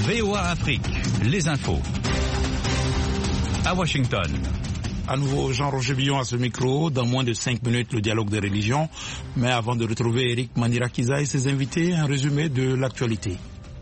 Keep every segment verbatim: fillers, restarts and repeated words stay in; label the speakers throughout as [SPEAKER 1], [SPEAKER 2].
[SPEAKER 1] V O A Afrique, les infos. À Washington.
[SPEAKER 2] À nouveau, Jean-Roger Billon à ce micro. Dans moins de cinq minutes, le dialogue des religions. Mais avant de retrouver Eric Manirakiza et ses invités, un résumé de l'actualité.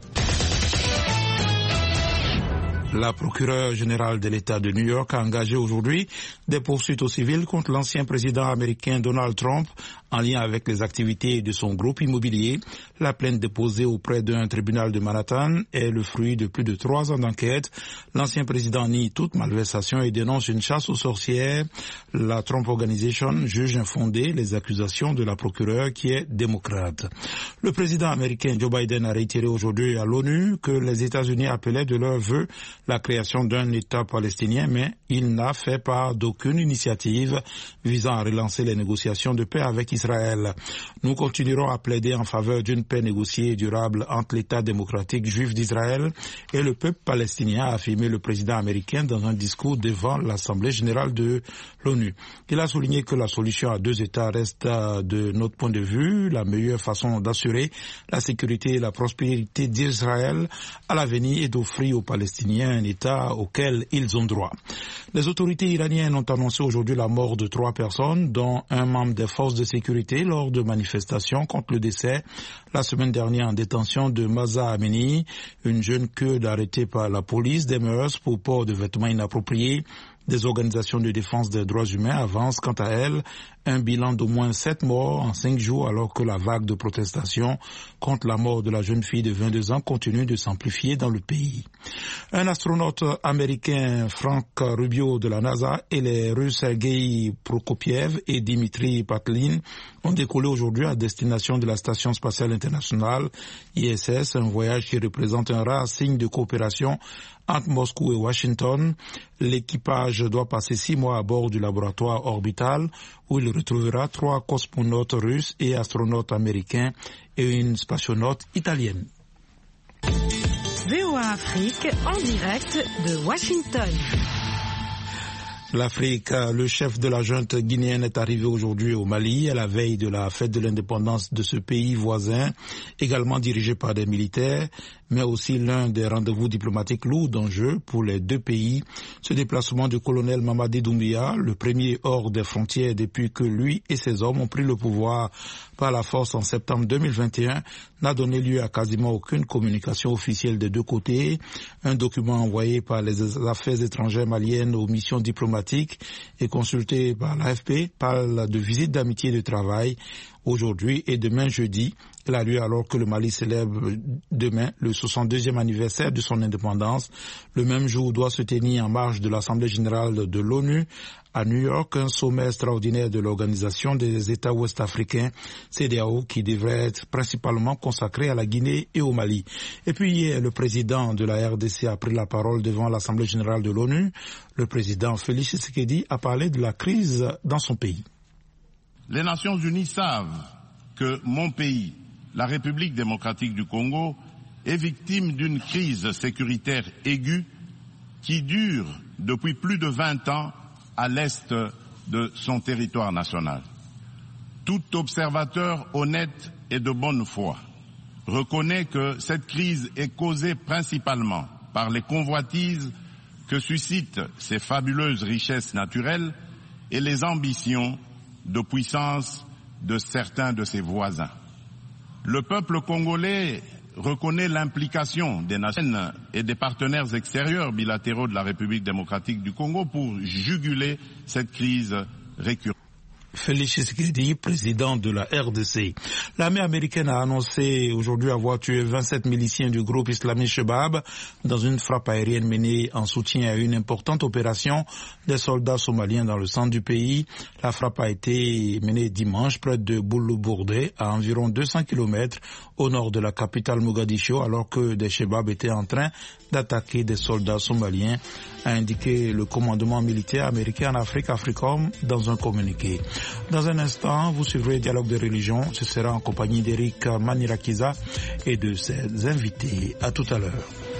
[SPEAKER 2] La procureure générale de l'État de New York a engagé aujourd'hui des poursuites au civil contre l'ancien président américain Donald Trump en lien avec les activités de son groupe immobilier. La plainte déposée auprès d'un tribunal de Manhattan est le fruit de plus de trois ans d'enquête. L'ancien président nie toute malversation et dénonce une chasse aux sorcières. La Trump Organization juge infondées les accusations de la procureure qui est démocrate. Le président américain Joe Biden a réitéré aujourd'hui à l'ONU que les États-Unis appelaient de leur vœu la création d'un État palestinien, mais il n'a fait part d'aucune initiative visant à relancer les négociations de paix avec Israël. Nous continuerons à plaider en faveur d'une paix négociée et durable entre l'État démocratique juif d'Israël et le peuple palestinien, a affirmé le président américain dans un discours devant l'Assemblée générale de l'ONU. Il a souligné que la solution à deux États reste, de notre point de vue, la meilleure façon d'assurer la sécurité et la prospérité d'Israël à l'avenir et d'offrir aux Palestiniens un État auquel ils ont droit. Les autorités iraniennes ont annoncé aujourd'hui la mort de trois personnes, dont un membre des forces de sécurité lors de manifestations contre le décès la semaine dernière en détention de Mahsa Amini, une jeune kurde arrêtée par la police des mœurs pour port de vêtements inappropriés. Des organisations de défense des droits humains avancent quant à elles un bilan d'au moins sept morts en cinq jours alors que la vague de protestations contre la mort de la jeune fille de vingt-deux ans continue de s'amplifier dans le pays. Un astronaute américain, Frank Rubio de la NASA, et les Russes Sergei Prokopiev et Dimitri Patlin ont décollé aujourd'hui à destination de la Station spatiale internationale I S S, un voyage qui représente un rare signe de coopération entre Moscou et Washington. L'équipage doit passer six mois à bord du laboratoire orbital où il retrouvera trois cosmonautes russes et astronautes américains et une spationaute italienne.
[SPEAKER 3] V O A Afrique en direct de Washington.
[SPEAKER 2] L'Afrique, le chef de la junte guinéenne est arrivé aujourd'hui au Mali à la veille de la fête de l'indépendance de ce pays voisin, également dirigé par des militaires, mais aussi l'un des rendez-vous diplomatiques lourds d'enjeux pour les deux pays. Ce déplacement du colonel Mamadi Doumbouya, le premier hors des frontières depuis que lui et ses hommes ont pris le pouvoir par la force en septembre deux mille vingt et un, n'a donné lieu à quasiment aucune communication officielle des deux côtés. Un document envoyé par les affaires étrangères maliennes aux missions diplomatiques et consulté par l'A F P parle de visite d'amitié et de travail aujourd'hui et demain jeudi. Il a lieu alors que le Mali célèbre demain le soixante-deuxième anniversaire de son indépendance. Le même jour doit se tenir en marge de l'Assemblée générale de l'ONU à New York, un sommet extraordinaire de l'Organisation des États ouest-africains, C E D E A O, qui devrait être principalement consacré à la Guinée et au Mali. Et puis hier, le président de la R D C a pris la parole devant l'Assemblée générale de l'ONU. Le président Félix Tshisekedi a parlé de la crise dans son pays.
[SPEAKER 4] Les Nations Unies savent que mon pays, la République démocratique du Congo, est victime d'une crise sécuritaire aiguë qui dure depuis plus de vingt ans à l'est de son territoire national. Tout observateur honnête et de bonne foi reconnaît que cette crise est causée principalement par les convoitises que suscitent ces fabuleuses richesses naturelles et les ambitions de puissance de certains de ses voisins. Le peuple congolais reconnaît l'implication des nations et des partenaires extérieurs bilatéraux de la République démocratique du Congo pour juguler cette crise récurrente.
[SPEAKER 2] Félix Tshisekedi, président de la R D C. L'armée américaine a annoncé aujourd'hui avoir tué vingt-sept miliciens du groupe islamique Shebab dans une frappe aérienne menée en soutien à une importante opération des soldats somaliens dans le centre du pays. La frappe a été menée dimanche près de Boulou-Bourdé, à environ deux cents kilomètres au nord de la capitale Mogadiscio, alors que des Shebab étaient en train d'attaquer des soldats somaliens, a indiqué le commandement militaire américain en Afrique, AFRICOM, dans un communiqué. Dans un instant, vous suivrez Dialogue de religion. Ce sera en compagnie d'Eric Manirakiza et de ses invités. À tout à l'heure.